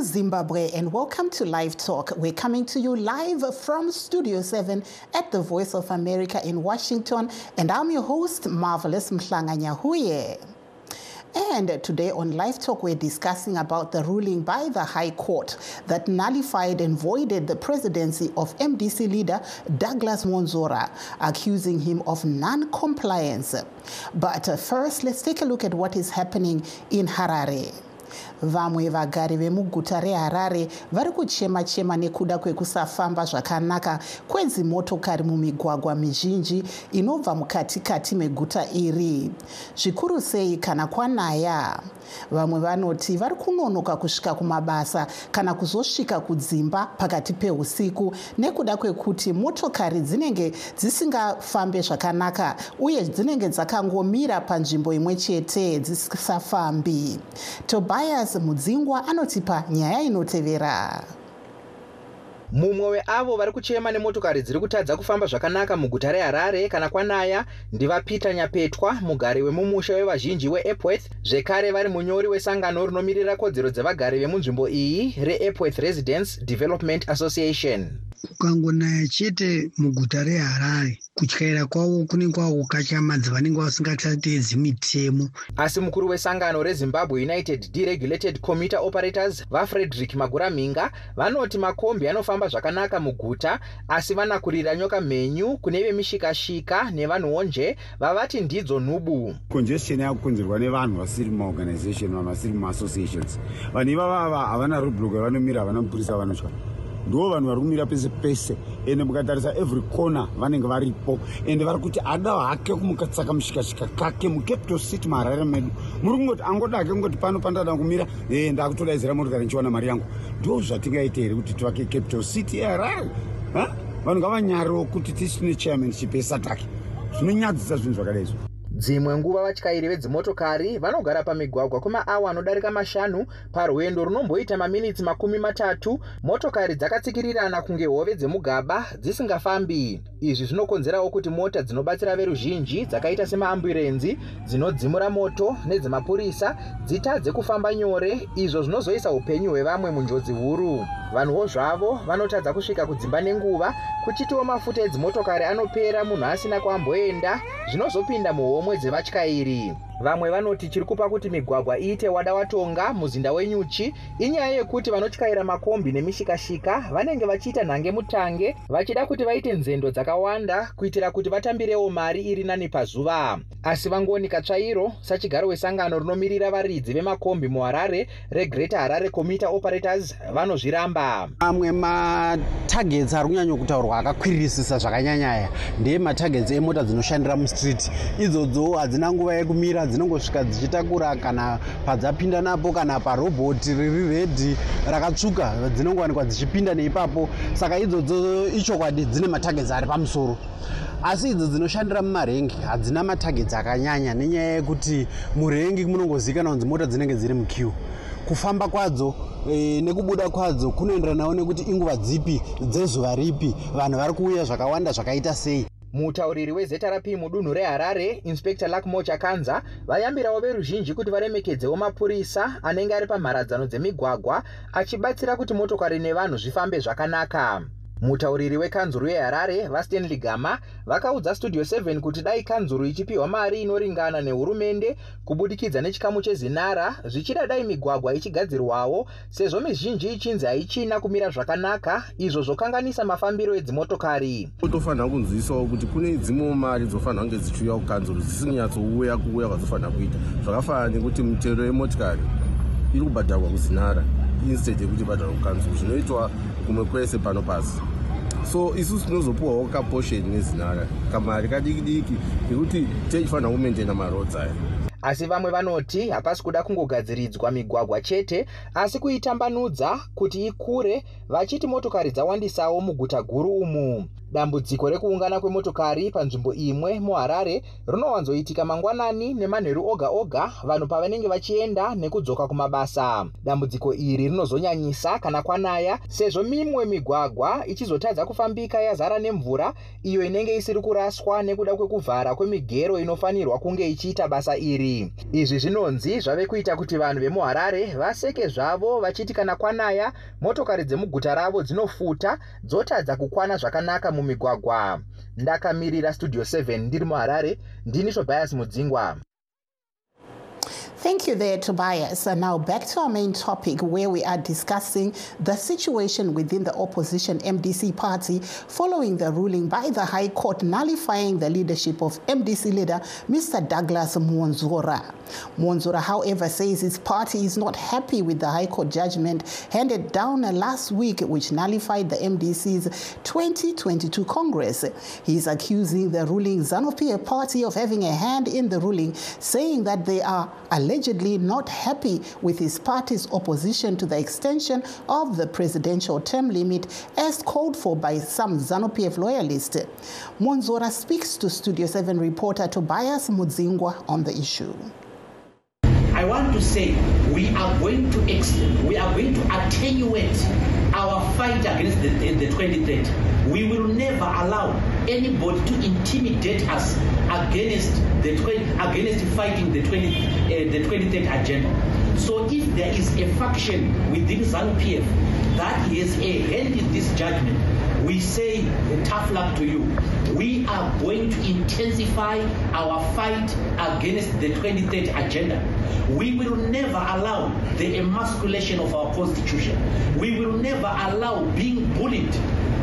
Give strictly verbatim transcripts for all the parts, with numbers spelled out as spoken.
Zimbabwe, and welcome to Live Talk. We're coming to you live from Studio seven at the Voice of America in Washington, and I'm your host, Marvelous Mhlanga Nyahuye. And today on Live Talk, we're discussing about the ruling by the High Court that nullified and voided the presidency of M D C leader Douglas Monzora, accusing him of non-compliance. But first, let's take a look at what is happening in Harare. Vamwe vagari vemuguta reHarare vari kuchema chema nekuda kwekusafamba zvakanaka kwedzimotokari mumigwagwa mizhinji inobva mukatikati meguta iri. Zvikuru sei kana kwanaya. Vamwe vanoti vari kunonoka kusvika kumabasa kana kuzosvika kudzimba pakati peusiku nekuda kwekuti motokari dzinenge dzisingafambe zvakanaka uye dzinenge dzakangomira panzvimbo imwe chete dzisisafambi. Tobias Mudzingwa anotipa nyaya inotevera. Mumwe weavo vari kuchema nemotokari dziri kutadza kufamba zvakanaka muguta reHarare kana kwanaya ndiva Peter Nyapetwa, mugari wemumusha wevazhinji weEpworth, zvekare vari munyori wesangano rinomirira kodzero dzevagari vemunzvimbo iyi reEpworth Residents Development Association. Ukangonaya chete muguta reHarare, kutyaira kwavo kunenge kwakukatyamadza vanenge vasingateedzi mitemo. Asi mukuru wesangano reZimbabwe United Deregulated Commuter Operators vaFrederick Maguraminga vanoti makombi anofamba zvakanaka muguta, asi vanakurira nyoka mhenyu kune vemishikashika nevanhuwo nje vavati ndidzo nhubu. Congestion yakukonzerwa nevanhu vasiri mumaorganization, vanhu vasiri mumassociations. Vanhu ivava havana roadblock yavanomira, havana mupurisa vanotya. Ndo vanhu vari kumira pese pese, ende mukatarisa every corner vanenge varipo, ende vari kuti ada hake kumukatsaka mushikashika kake mucapital city muHarare medu. Muri kungoti angoda hake kungoti pano pandada kumira eh ndakutodaidzira motokari nchiwana mari yangu. Ndo zvatingaita here kuti tivake capital city yeHarare? Ha? Vanhu ngavanyariro kuti tisine chairmanship yeSADC. Zvinonyadzisa zvinhu zvakadai izvo. Dzimwe nguva vatyairi vedzimotokari vanogara pamigwagwa kwemaawa anodarika mashanu parwendo runomboita maminitsi makumi matatu, motokari dzakatsikirirana kunge hove dzemugaba dzisingafambi. Izvi zvinokonzerawo kuti mota dzinobatsira veruzhinji dzakaita semaamburenzi, dzinodzimura moto nedzemapurisa dzitadze kufamba nyore, izvo zvinozoisa upenyu hwevamwe munjodzi huru. Vanhuwo zvavo vanotadza kusvika kudzimba nenguva, kuchitiwo mafuta edzimotokari anopera munhu asina kwamboenda, zvinozopinda muhomwe dzevatyairi. Vamwe vanoti chiri kupa kuti migwagwa iite wada watonga muzinda wenyuchi inyaya yekuti vanotyaira makombi nemishikashika vanenge vachiita nhange mutange vachida kuti vaite nzendo dzakawanda kuitira kuti vatambirewo mari iri nani pazuva. Asi vangonika tsvairo sachigaro wesangano rinomirira varidzi vemakombi muHarare reGreater Harare Commuter Operators vanozviramba. Amwe matargets ari kunyanya kutaurwa akakwirisisa zvakanyanyaya ndeye matargets emota dzinoshandira mustreet. Idzodzo hadzina nguva yekumira, dzinongosvika dzichitakura kana padzapinda napo kana parobhoti riri redhi rakatsvuka dzinongowanikwa dzichipinda neipapo. Saka idzodzo ichokwadi dzine matargets ari pamusoro. Asi idzo dzinoshandira mumarengi hadzina matargets akanyanya nenyaya yekuti murengi munongozikanwa kunzi mota dzinenge dziri muqueue. Kufamba kwadzo e, nekubuda kwadzo kunoenderanawo nekuti inguva dzipi dzezuva ripi, vanhu vari kuuya zvakawanda zvakaita sei. Mutauriri weZRP mudunhu reHarare, Inspector Lakmo Chakanza, vayambirawo veruzhinji kuti varemekedzewo mapurisa anenge ari pamharadzano dzemigwagwa achibatsira kuti motokari nevanhu zvifambe zvakanaka. Mutauriri wekanzuru yeHarare, vaStanley Gama, vakaudza Studio seven kuti dai kanzuru ichipiwa mari inoringana nehurumende kubudikidza nechikamu chezinara, zvichida dai migwagwa ichigadzirwawo, sezvo mizhinji ichinzi haichina kumira zvakanaka, izvo zvokanganisa mafambiro edzimotokari. Tofanira kunzivisawo kuti kune dzimwe mari dzofanira kunge dzichiuya kukanzuru dzisinganyatsokuuya kuuya kwazofanira kuita. Zvakafanana nekuti mutero yemotokari iri kubhadharwa kuzinara instead yekuti ibhadharwa kukanzuru, zvinoitwa kumwe kwese pano pasi. So isusu tinozopuwawo kaportion nezinara kamari kadiki diki yekuti tichifanira kumaintaina maroads aya. Asi vamwe vanoti hapasi kuda kungogadziridzwa migwagwa chete, asi kuitambanudza kuti ikure, vachiti motokari dzawandisawo muguta guru umu. Dambudziko rekuungana kwemotokari panzvimbo imwe muHarare rinowanzoitika mangwanani nemanheru oga oga vanhu pavanenge vachienda nekudzoka kumabasa. Dambudziko iri rinozonyanyisa kana kwanaya sezvo mimwe migwagwa ichizotadza kufambika yazara nemvura iyo inenge isiri kuraswa nekuda kwekuvhara kwemigero inofanirwa kunge ichiita basa iri. Izvi zvinonzi zvave kuita kuti vanhu vemuHarare vaseke zvavo vachiti kana kwanaya motokari dzemuguta ravo dzinofuta dzotadza kukwana zvakanaka mumigwagwa. Ndakamirira Studio seven ndiri muHarare, ndini Tobias Mudzingwa. Thank you there, Tobias. And now back to our main topic, where we are discussing the situation within the opposition M D C party following the ruling by the High Court nullifying the leadership of M D C leader Mister Douglas Mwonzora. Mwonzora, however, says his party is not happy with the High Court judgment handed down last week, which nullified the M D C's twenty twenty-two Congress. He is accusing the ruling ZANU-P F party of having a hand in the ruling, saying that they are allegedly not happy with his party's opposition to the extension of the presidential term limit as called for by some ZANU-P F loyalists. Mwonzora speaks to Studio seven reporter Tobias Mudzingwa on the issue. I want to say we are going to ex we are going to attenuate our fight against the, the twenty thirty. We will never allow anybody to intimidate us against the against fighting the twenty uh, the twenty thirty agenda. So if there is a faction within ZANU-P F that has a hand in this judgment, we say tough luck to you. We are going to intensify our fight against the twenty thirty agenda. We will never allow the emasculation of our constitution. We will never allow being bullied uh,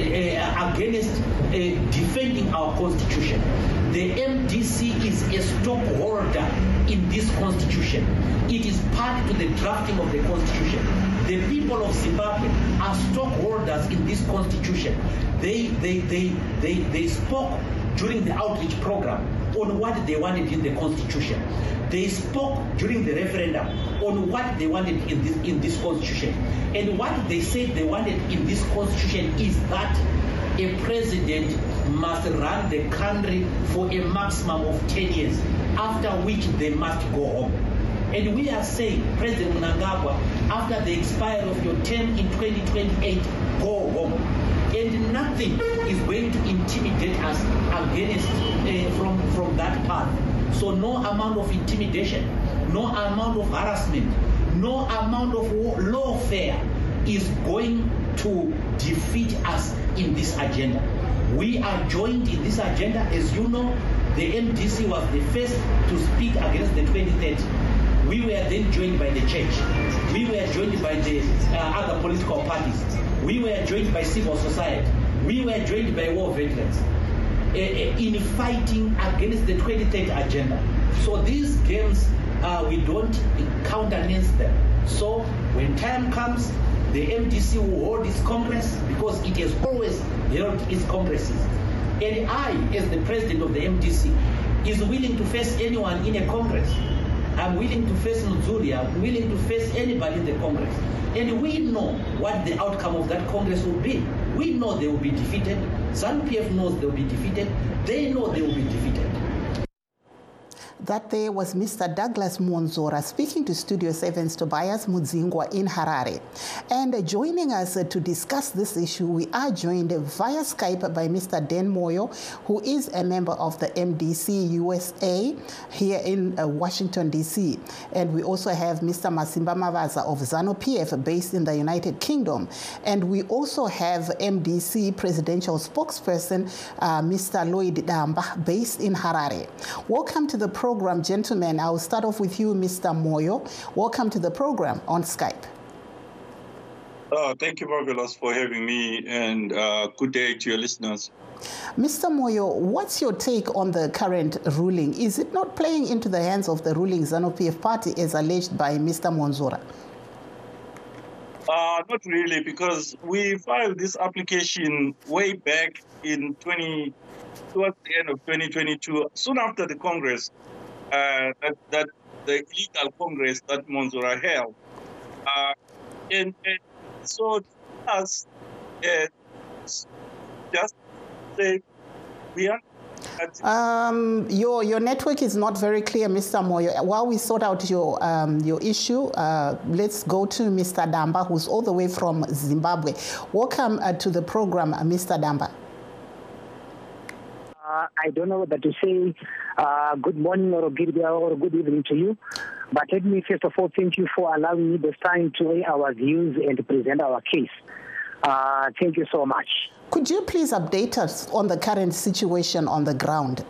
uh, against uh, defending our constitution. The M D C is a stockholder in this constitution. It is part to the drafting of the constitution. The people of Zimbabwe are stockholders in this constitution. They, they, they, they, they spoke during the outreach program on what they wanted in the constitution. They spoke during the referendum on what they wanted in this, in this constitution. And what they said they wanted in this constitution is that a president must run the country for a maximum of ten years, after which they must go home. And we are saying, President Mnangagwa, after the expiry of your term in twenty twenty-eight, go home. And nothing is going to intimidate us against uh, from, from that path. So no amount of intimidation, no amount of harassment, no amount of lawfare is going to defeat us in this agenda. We are joined in this agenda. As you know, the M D C was the first to speak against the twenty thirty. We were then joined by the church. We were joined by the uh, other political parties. We were joined by civil society. We were joined by war veterans uh, in fighting against the twenty thirty agenda. So these games, uh, we don't countenance them. So when time comes, the M D C will hold its Congress because it has always held its Congresses. And I, as the president of the M D C, is willing to face anyone in a Congress. I'm willing to face Nzuri, I'm willing to face anybody in the Congress. And we know what the outcome of that Congress will be. We know they will be defeated. ZANU-P F knows they will be defeated. They know they will be defeated. That there was Mister Douglas Mwonzora speaking to Studio seven's Tobias Mudzingwa in Harare. And joining us to discuss this issue, we are joined via Skype by Mister Dan Moyo, who is a member of the M D C U S A here in uh, Washington, D C. And we also have Mister Masimba Mavaza of ZANU-P F based in the United Kingdom. And we also have M D C presidential spokesperson, uh, Mister Lloyd Damba, based in Harare. Welcome to the program. Program, gentlemen. I will start off with you, Mister Moyo. Welcome to the program on Skype. Oh, thank you, Marvelous, for having me, and uh, good day to your listeners. Mister Moyo, what's your take on the current ruling? Is it not playing into the hands of the ruling ZANU-P F party as alleged by Mister Mwonzora? Uh, not really, because we filed this application way back in twenty, towards the end of twenty twenty-two, soon after the Congress. Uh, that, that the illegal Congress that Mwonzora held. Uh, and, and so us uh, just say we are. Um, your your network is not very clear, Mister Moyo. While we sort out your um, your issue, uh, let's go to Mister Damba, who's all the way from Zimbabwe. Welcome uh, to the program, uh, Mister Damba. Uh, I don't know whether to say uh, good morning or good, or good evening to you, but let me first of all thank you for allowing me this time to air our views and to present our case. Uh, thank you so much. Could you please update us on the current situation on the ground?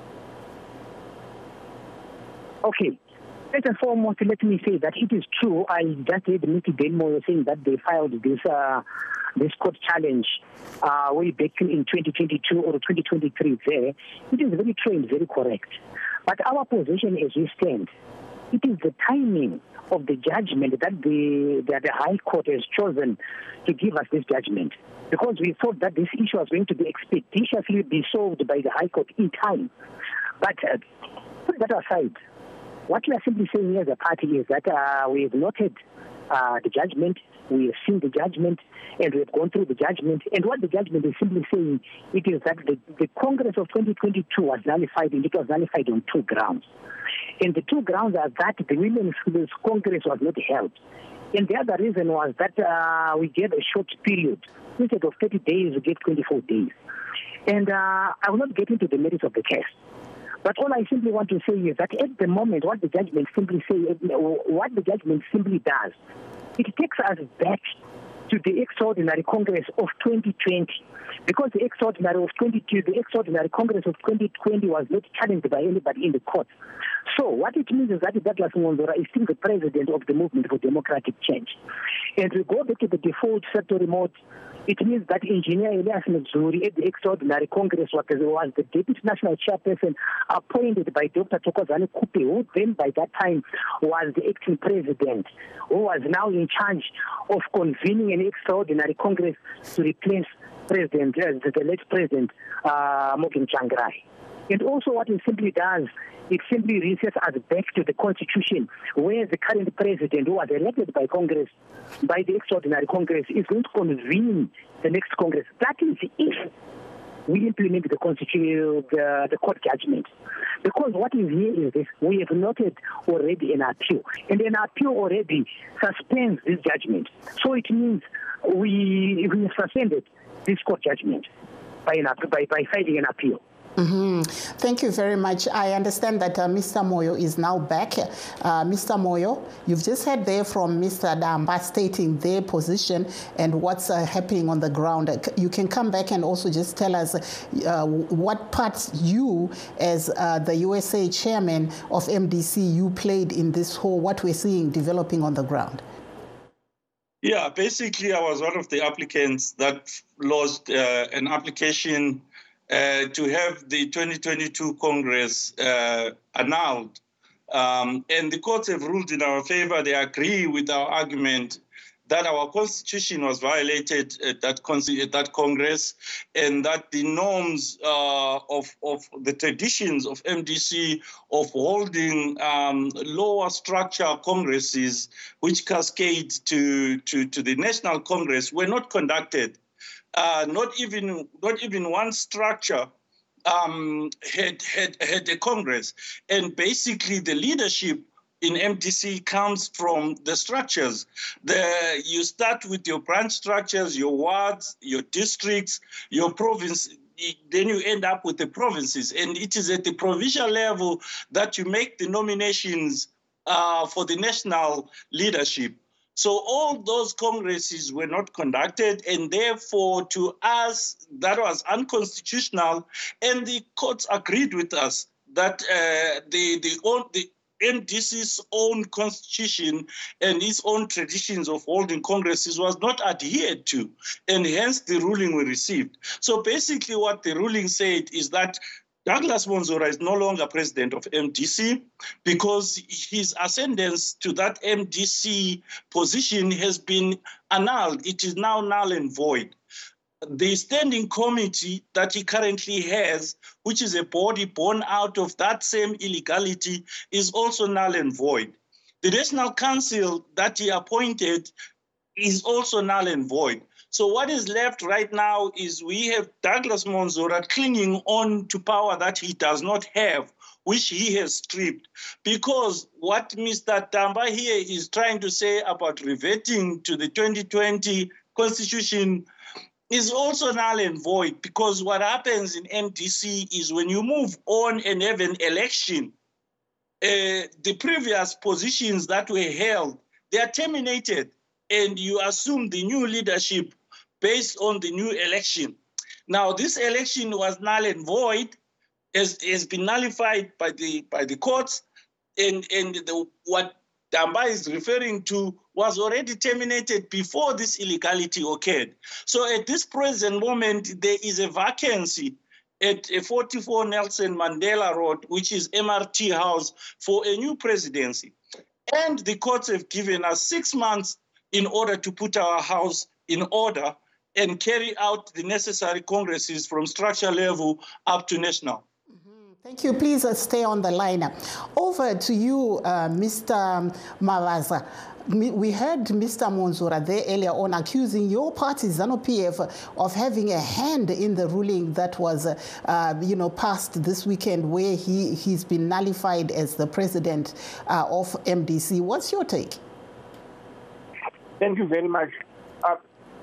Okay. First and foremost, let me say that it is true. I just heard Mister Denmo saying that they filed this uh, this court challenge uh, way back in twenty twenty-two or twenty twenty-three there. It is very true and very correct. But our position as we stand, it is the timing of the judgment that the, that the High Court has chosen to give us this judgment. Because we thought that this issue was going to be expeditiously be solved by the High Court in time. But uh, put that aside, what we are simply saying here as a party is that uh, we have noted uh, the judgment, we have seen the judgment, and we have gone through the judgment. And what the judgment is simply saying, it is that the, the Congress of twenty twenty-two was nullified, and it was nullified on two grounds. And the two grounds are that the Women's Congress was not held. And the other reason was that uh, we gave a short period. Instead of thirty days, we gave twenty-four days. And uh, I will not get into the merits of the case. But all I simply want to say is that at the moment, what the judgment simply say, what the judgment simply does, it takes us back to the extraordinary Congress of twenty twenty, because the extraordinary of twenty-two, the extraordinary Congress of twenty twenty was not challenged by anybody in the court. So what it means is that Douglas Ngondora is still the president of the Movement for Democratic Change. And we go back to the default sector remote. It means that Engineer Elias Mzuri at the extraordinary Congress was the deputy national chairperson appointed by Doctor Thokozani Kupe, who then by that time was the acting president, who was now in charge of convening an extraordinary Congress to replace President, uh, the late President uh, Morgan Tsvangirai. And also what it simply does, it simply resets us back to the Constitution, where the current president, who was elected by Congress, by the extraordinary Congress, is going to convene the next Congress. That is if we implement the Constitution, the, the court judgment. Because what is here is this, we have noted already an appeal, and an appeal already suspends this judgment. So it means we, we suspended this court judgment by, an, by, by filing an appeal. Mm-hmm. Thank you very much. I understand that uh, Mister Moyo is now back. Uh, Mister Moyo, you've just heard there from Mister Damba stating their position and what's uh, happening on the ground. You can come back and also just tell us uh, what part you, as uh, the U S A chairman of M D C, you played in this whole, what we're seeing developing on the ground. Yeah, basically I was one of the applicants that lodged uh, an application Uh, to have the twenty twenty-two Congress uh, annulled. Um, and the courts have ruled in our favor. They agree with our argument that our Constitution was violated at that, at that Congress, and that the norms uh, of, of the traditions of M D C of holding um, lower structure Congresses, which cascade to, to, to the National Congress, were not conducted. Uh, not even not even one structure um, had, had had a Congress, and basically the leadership in M D C comes from the structures. The, you start with your branch structures, your wards, your districts, your province. Then you end up with the provinces, and it is at the provincial level that you make the nominations uh, for the national leadership. So all those congresses were not conducted, and therefore to us that was unconstitutional, and the courts agreed with us that uh, the, the, own, the M D C's own constitution and its own traditions of holding congresses was not adhered to, and hence the ruling we received. So basically what the ruling said is that Douglas Ngondora is no longer president of M D C because his ascendance to that M D C position has been annulled. It is now null and void. The standing committee that he currently has, which is a body born out of that same illegality, is also null and void. The National Council that he appointed is also null and void. So what is left right now is we have Douglas Monzora clinging on to power that he does not have, which he has stripped. Because what Mister Tamba here is trying to say about reverting to the twenty twenty Constitution is also null and void, because what happens in M D C is when you move on and have an election, uh, the previous positions that were held, they are terminated, and you assume the new leadership based on the new election. Now, this election was null and void, has, has been nullified by the by the courts, and, and the, what Tamba is referring to was already terminated before this illegality occurred. So at this present moment, there is a vacancy at forty-four Nelson Mandela Road, which is M R T House, for a new presidency. And the courts have given us six months in order to put our house in order and carry out the necessary congresses from structure level up to national. Thank you. Please uh, stay on the line. Over to you, uh, Mister Mavaza. We heard Mister Monzora there earlier on accusing your party, ZANU-P F, of having a hand in the ruling that was, uh, uh, you know, passed this weekend, where he, he's been nullified as the president uh, of M D C. What's your take? Thank you very much. Uh,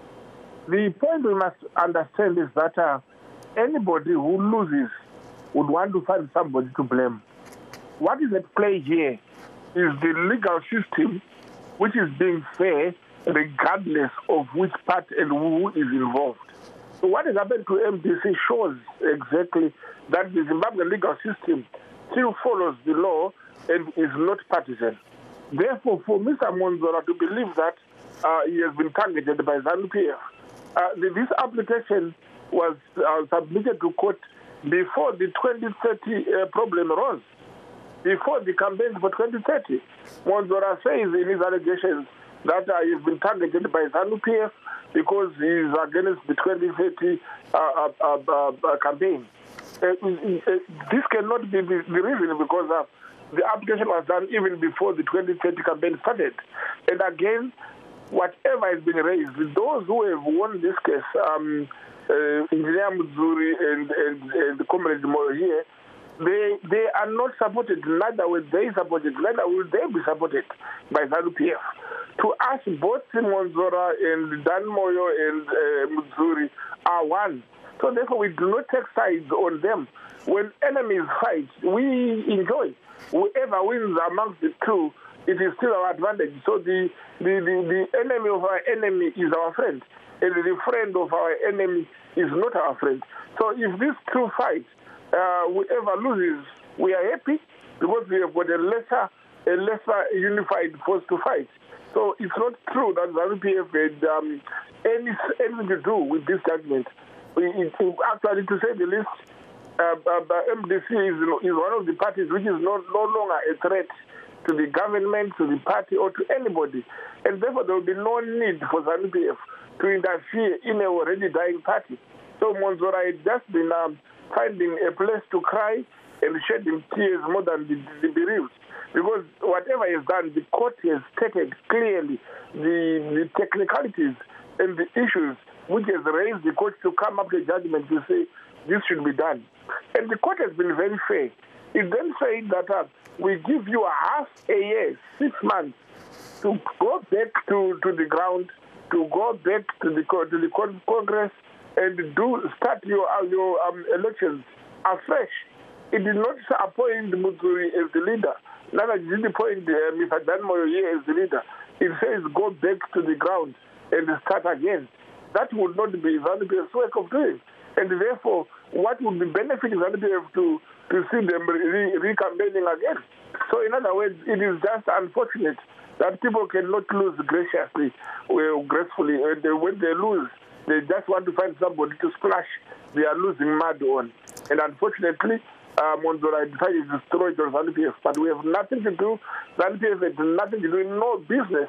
the point we must understand is that uh, anybody who loses would want to find somebody to blame. What is at play here is the legal system, which is being fair regardless of which part and who is involved. So what has happened to M D C shows exactly that the Zimbabwe legal system still follows the law and is not partisan. Therefore, for Mister Monzora to believe that uh, he has been targeted by ZANU-P F, uh, this application was uh, submitted to court before the twenty thirty uh, problem arose, before the campaign for twenty thirty. Monzora says in his allegations that uh, he's been targeted by ZANU-P F because he is against the twenty thirty uh, uh, uh, uh, campaign. Uh, uh, this cannot be the, the reason, because uh, the application was done even before the twenty thirty campaign started. And again, whatever has been raised, those who have won this case, um, Uh, Engineer Mudzuri and, and, and the Comrade Moyo here, they they are not supported, neither will they supported, neither will they be supported by ZANU-P F. To us, both Monzora and Dan Moyo and uh, Mudzuri are one. So therefore, we do not take sides on them. When enemies fight, we enjoy. Whoever wins amongst the two, it is still our advantage. So the, the, the, the enemy of our enemy is our friend, and the friend of our enemy is not our friend. So if these two fight, uh, whoever loses, we are happy, because we have got a lesser, a lesser unified force to fight. So it's not true that ZANU-P F had um, any, anything to do with this judgment. We, it, actually, to say the least, uh, uh, M D C is, is one of the parties which is no, no longer a threat to the government, to the party, or to anybody. And therefore, there will be no need for ZANU-P F to interfere in a already dying party. So Monzora had just been um, finding a place to cry and shedding tears more than the, the bereaved. Because whatever he has done, the court has stated clearly the, the technicalities and the issues which has raised the court to come up with a judgment to say this should be done. And the court has been very fair. It then said that uh, we give you a half a year, six months, to go back to, to the ground, to go back to the to the Congress and do start your your um, elections afresh. It did not appoint Mudzuri as the leader. Neither did it appoint uh, Mister Dan Moyo here as the leader. It says go back to the ground and start again. That would not be ZANU-P F's work of doing. And therefore, what would be benefiting ZANU-P F to, to see them re- re-campaigning again? So in other words, it is just unfortunate that people cannot lose graciously or gracefully. And when they lose, they just want to find somebody to splash their losing mud on. And unfortunately, uh, Monzora decided to destroy ZANU-P F. But we have nothing to do. ZANU-P F had nothing to do, no business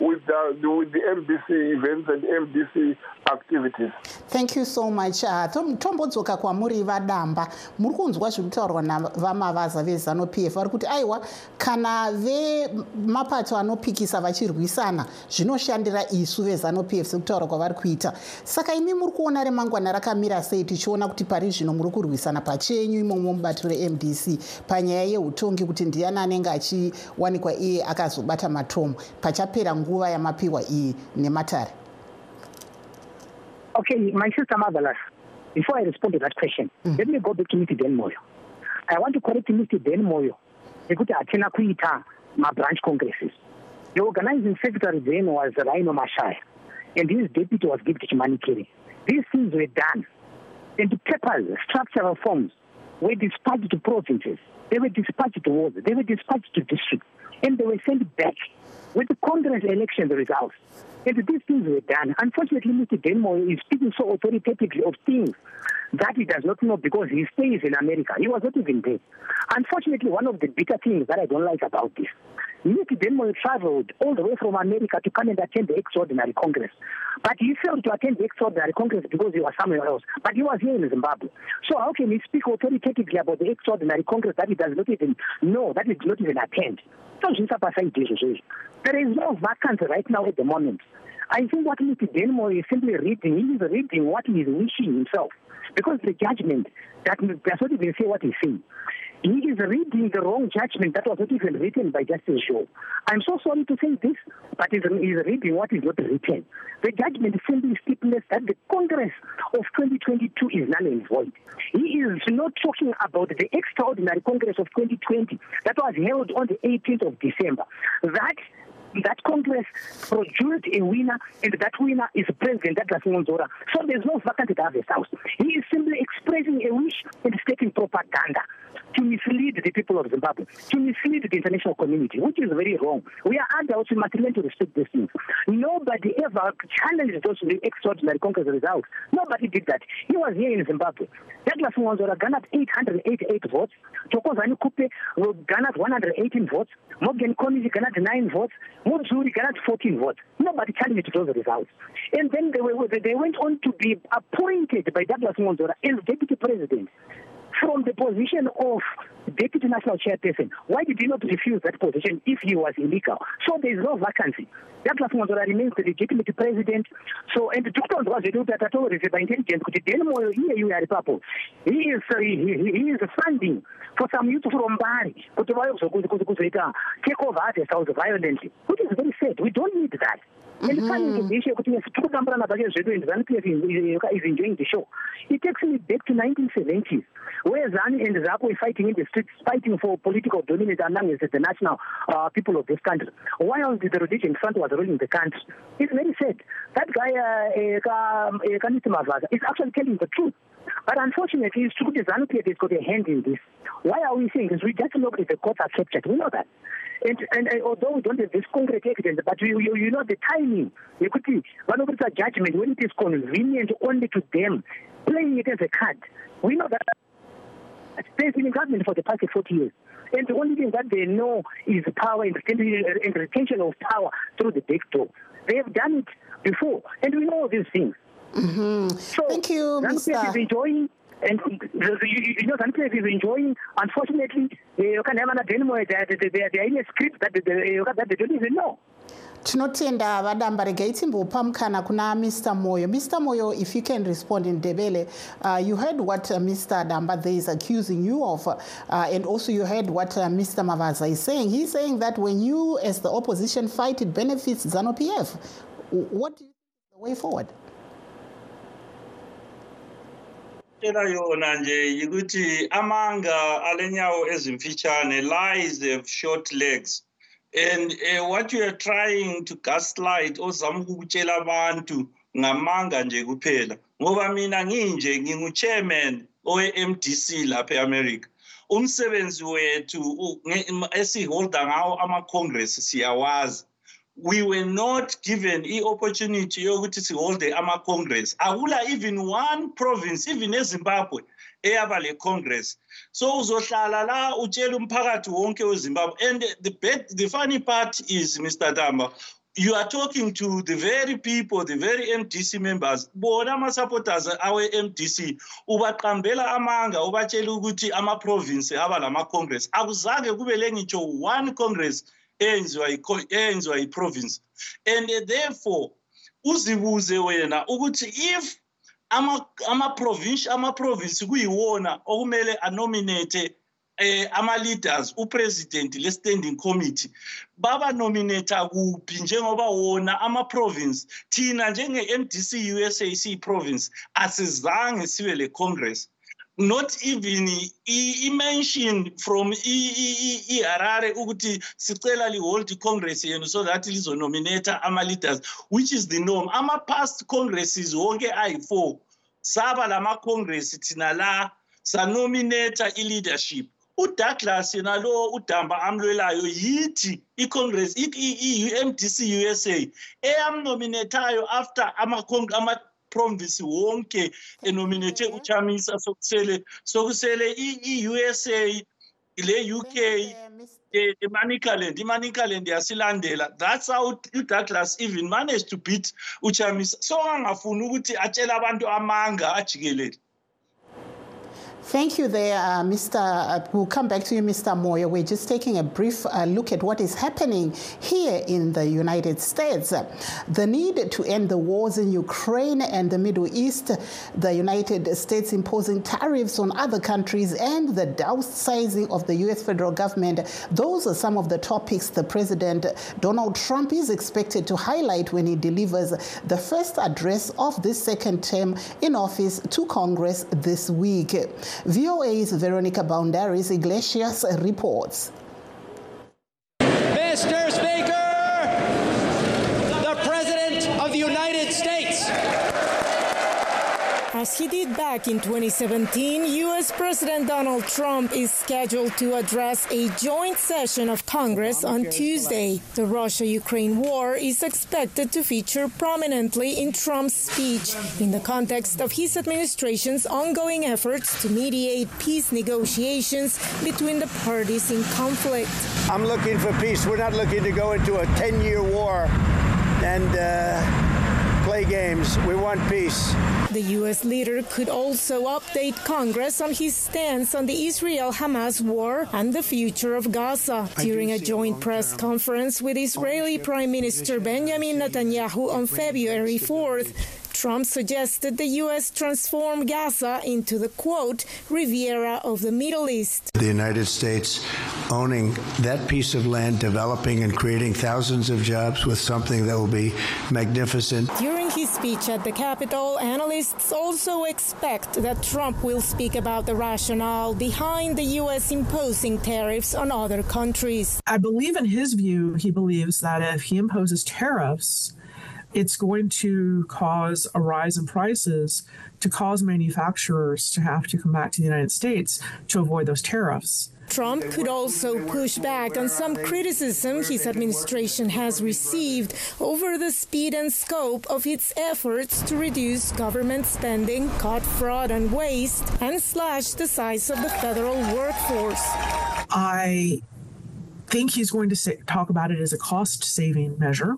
with the, the with the M D C events and M D C activities. Thank you so much. Uh, tombodzoka kwamuri vadamba muri kunzwa zviri kutaurwa navamavaza vezanu-P F vari kuti aiwa kana vemapato anopikisa vachirwisana zvinoshandira isu vezanu-P F sekutaura kwavari kuita. Saka imi muri kuona remangwana rakamira sei tichiona kuti pari zvino muri kurwisana pachenyu imomo mubato re-M D C panyaya yeutongi kuti ndiani anenge achiwanikwa iye akazobata matomo pachapera nguva yamapiwa iyi nematare? Okay, my sister Marvelous, before I respond to that question, mm. let me go back to Mister Dan Moyo. I want to correct Mister Dan Moyo. Because Atena Kuita, my branch congresses. The organizing secretary then was Rhino Mashai, and his deputy was Gibtich Manikiri. These things were done. And the papers, structural forms, were dispatched to provinces. They were dispatched to wards. They were dispatched to districts. And they were sent back with the Congress election results. And these things were done. Unfortunately, Mister Denmo is speaking so authoritatively of things that he does not know because he stays in America. He was not even there. Unfortunately, one of the bitter things that I don't like about this, Mister Denmo traveled all the way from America to come and attend the extraordinary Congress. But he failed to attend the extraordinary Congress because he was somewhere else. But he was here in Zimbabwe. So how can he speak authoritatively about the extraordinary Congress that he does not even know, that he did not even attend? There is no vacancy right now at the moment. I think what Mister Denmo is simply reading, he is reading what he is wishing himself. Because the judgment, that does not even say what he's saying. He is reading the wrong judgment that was not even written by Justice Shaw. I'm so sorry to say this, but he's reading what is not written. The judgment simply stipulates that the Congress of twenty twenty-two is null and void. He is not talking about the extraordinary Congress of twenty twenty that was held on the eighteenth of December. That That Congress produced a winner, and that winner is President Douglas Ngonzora. So there's no vacancy at the House. He is simply expressing a wish and stating propaganda to mislead the people of Zimbabwe, to mislead the international community, which is very wrong. We are adults, we must learn to respect these things. Nobody ever challenged those extraordinary Congress results. Nobody did that. He was here in Zimbabwe. Douglas Ngonzora garnered eight hundred eighty-eight votes. Thokozani Kupe garnered one hundred eighteen votes. Morgan Komizi garnered nine votes. Mudzuri garnered fourteen votes. Nobody challenged those results. And then they, were, they went on to be appointed by Douglas Ngonzora as deputy president from the position of deputy national chairperson. Why did he not refuse that position if he was illegal? So there is no vacancy. Douglas Ngonzora remains the legitimate president. So, and the doctor was by intelligence. He is uh, he, he is funding for some youth from Bari take over the South violently, which is very sad. We don't need that. And the funny thing is, is enjoying the show. It takes me back to nineteen seventies, where Zani and Zako were fighting in the streets, fighting for political dominance among the national uh, people of this country, while the Rhodesian Front was ruling the country. It's very sad. That guy, uh, is actually telling the truth. But unfortunately, it's true that ZANU-P F has got a hand in this. Why are we saying this? We just know that the courts are captured. We know that. And, and, and although we don't have this concrete evidence, but we, you, you know the timing. You could see one of the judgment when it is convenient only to them, playing it as a card. We know that there's been in government for the past forty years. And the only thing that they know is power and retention of power through the back door. They have done it before, and we know these things. Mm-hmm. So Thank you, Mister is enjoying, and you know, ZANU-P F is enjoying. Unfortunately, you can have an demo. They are in a script that they, that they don't even know. Tinotenda vadamba regai timbopa mukana kuna Mister Moyo. Mister Moyo, if you can respond in Ndebele, uh, you heard what uh, Mister Damba there is accusing you of, uh, and also you heard what uh, Mister Mavaza is saying. He's saying that when you, as the opposition, fight, it benefits ZANU-P F. What do you think is the way forward? Tela yona nje yikuthi amanga alenyawo ezimfitshane lies have short legs. And uh, what you are trying to gaslight ozama ukutshela abantu ngamanga nje kuphela. Ngoba mina nginje ngingu-chairman owe-M D C lapha e-America. Umsebenzi wethu esiholda ngawo ama-congress siyawazi. We were not given the opportunity yokuthi siholde ama-congress. Akula even one province, even eZimbabwe, eyaba le congress. So uzohlala la utshela umphakathi wonke weZimbabwe. And the bad, the funny part is, Mister Damba, you are talking to the very people, the very M D C members, bona ama-supporters awe M D C, ubaqambela amanga, ubatshela ukuthi ama-province aba lama-congress. Akuzange kube le ngitsho one congress eyenziwa yi-province. And therefore, uzibuze wena ukuthi if ama-province ama-province kuyiwona okumele anominate Eh, ama-leaders, upresident le-standing committee, baba nominata kuphi njengoba wona ama-province, thina njenge-M D C U S A C province, asizange sibe le-congress. Not even i-mention from i-Harare ukuthi sicela li-hold congress yenu so that lizonominata ama-leaders, which is the norm. Ama-past congresses wonke ayi-four, saba lama-congress thina la, sanominata i-leadership. uDouglas yena lo udamba amlwelayo yithi iCongress i-M D C U S A eyamnominatayo after ama ama province wonke enominate uChamisa sokusele sokusele i-U S A le U K eManicaland iManicaland yasilandela. That's how uDouglas even managed to beat uChamisa. So angafuna ukuthi atshela abantu amanga ajikelele. Thank you there, uh, Mister Uh, we'll come back to you, Mister Moyo. We're just taking a brief uh, look at what is happening here in the United States. The need to end the wars in Ukraine and the Middle East, the United States imposing tariffs on other countries, and the downsizing of the U S federal government. Those are some of the topics the President Donald Trump is expected to highlight when he delivers the first address of this second term in office to Congress this week. V O A's Veronica Boundaris Iglesias reports. Mister Speaker, the President of the United States. As he did back in twenty seventeen, U S President Donald Trump is scheduled to address a joint session of Congress on Tuesday. The Russia-Ukraine war is expected to feature prominently in Trump's speech in the context of his administration's ongoing efforts to mediate peace negotiations between the parties in conflict. I'm looking for peace. We're not looking to go into a ten-year war and uh, play games. We want peace. The U S leader could also update Congress on his stance on the Israel-Hamas war and the future of Gaza. During a joint press conference with Israeli Prime Minister Benjamin Netanyahu on February fourth, Trump suggested the U S transform Gaza into the, quote, Riviera of the Middle East. The United States owning that piece of land, developing and creating thousands of jobs with something that will be magnificent. During his speech at the Capitol, analysts also expect that Trump will speak about the rationale behind the U S imposing tariffs on other countries. I believe in his view, he believes that if he imposes tariffs, it's going to cause a rise in prices, to cause manufacturers to have to come back to the United States to avoid those tariffs. Trump could also push back on some criticism his administration has received over the speed and scope of its efforts to reduce government spending, cut fraud and waste, and slash the size of the federal workforce. I think he's going to say, talk about it as a cost-saving measure.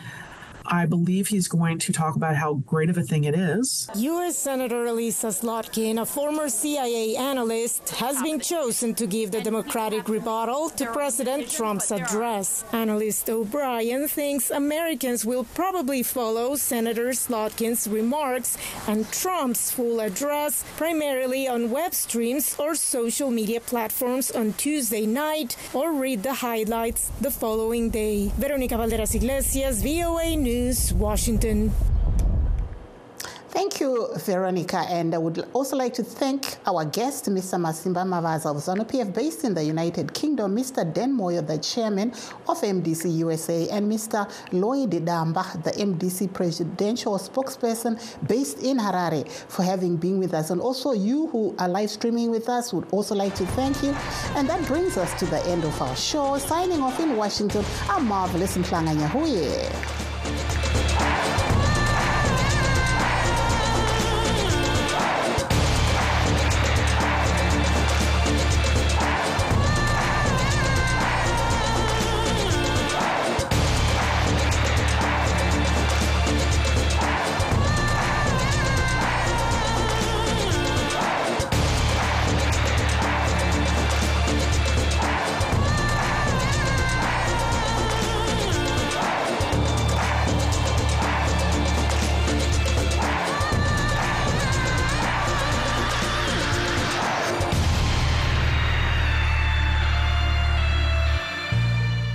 I believe he's going to talk about how great of a thing it is. U S Senator Lisa Slotkin, a former C I A analyst, has been chosen to give the Democratic rebuttal to President Trump's address. Analyst O'Brien thinks Americans will probably follow Senator Slotkin's remarks and Trump's full address, primarily on web streams or social media platforms on Tuesday night, or read the highlights the following day. Veronica Valderas Iglesias, V O A News, Washington. Thank you, Veronica, and I would also like to thank our guest, Mister Masimba Mavaza of ZANU-P F based in the United Kingdom, Mister Dan Moyo, the chairman of M D C U S A, and Mister Lloyd Damba, the M D C presidential spokesperson based in Harare, for having been with us. And also you who are live streaming with us would also like to thank you. And that brings us to the end of our show. Signing off in Washington, I'm Marvelous Mhlanga Nyahuye.